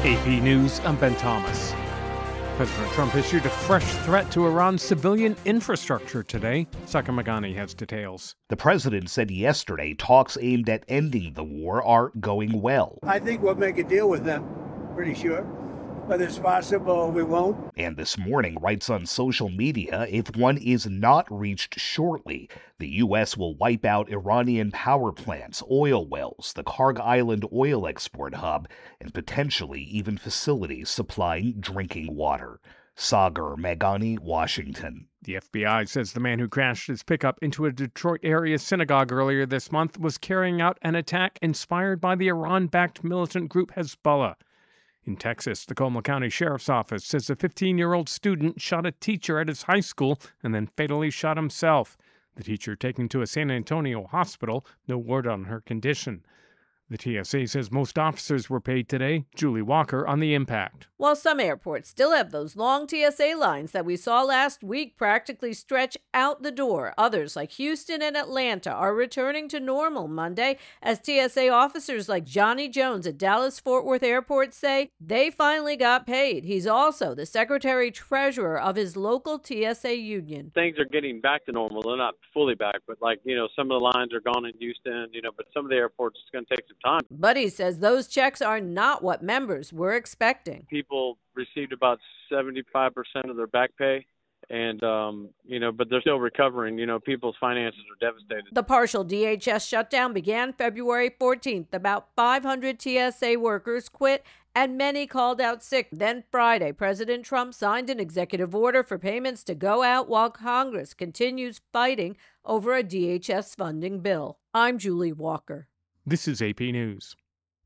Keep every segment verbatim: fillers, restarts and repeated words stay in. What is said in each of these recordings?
A P News, I'm Ben Thomas. President Trump issued a fresh threat to Iran's civilian infrastructure today. Saka Magani has details. The president said yesterday talks aimed at ending the war are going well. I think we'll make a deal with them, pretty sure. Whether it's possible, we won't. And this morning writes on social media, if one is not reached shortly, the U S will wipe out Iranian power plants, oil wells, the Karg Island oil export hub, and potentially even facilities supplying drinking water. Sagar Meghani, Washington. The F B I says the man who crashed his pickup into a Detroit area synagogue earlier this month was carrying out an attack inspired by the Iran-backed militant group Hezbollah. In Texas, the Colma County Sheriff's Office says a fifteen-year-old student shot a teacher at his high school and then fatally shot himself. The teacher taken to a San Antonio hospital, no word on her condition. The T S A says most officers were paid today. Julie Walker on the impact. While some airports still have those long T S A lines that we saw last week practically stretch out the door, others like Houston and Atlanta are returning to normal Monday as T S A officers like Johnny Jones at Dallas-Fort Worth Airport say they finally got paid. He's also the secretary-treasurer of his local T S A union. Things are getting back to normal. They're not fully back, but like, you know, some of the lines are gone in Houston, you know, but some of the airports it's going to take some time. But he says those checks are not what members were expecting. People received about seventy-five percent of their back pay, and, um, you know, but they're still recovering. You know, people's finances are devastated. The partial D H S shutdown began February fourteenth. About five hundred T S A workers quit, and many called out sick. Then Friday, President Trump signed an executive order for payments to go out while Congress continues fighting over a D H S funding bill. I'm Julie Walker. This is A P News.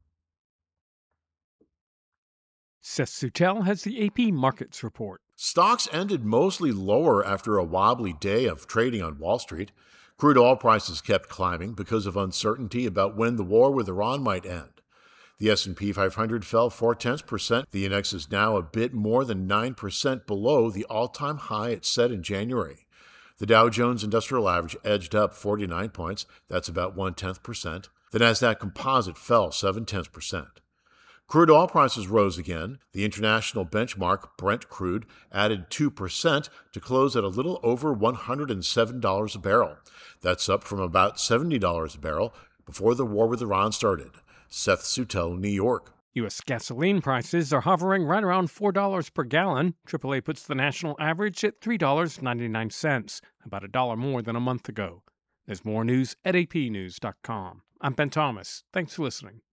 Seth Sutel has the A P Markets Report. Stocks ended mostly lower after a wobbly day of trading on Wall Street. Crude oil prices kept climbing because of uncertainty about when the war with Iran might end. The S and P five hundred fell four-tenths percent. The index is now a bit more than nine percent below the all-time high it set in January. The Dow Jones Industrial Average edged up forty-nine points. That's about one-tenth percent. The Nasdaq Composite fell seven-tenths percent. Crude oil prices rose again. The international benchmark, Brent crude, added two percent to close at a little over one hundred seven dollars a barrel. That's up from about seventy dollars a barrel before the war with Iran started. Seth Sutel, New York. U S gasoline prices are hovering right around four dollars per gallon. triple A puts the national average at three dollars and ninety-nine cents, about a dollar more than a month ago. There's more news at A P news dot com. I'm Ben Thomas. Thanks for listening.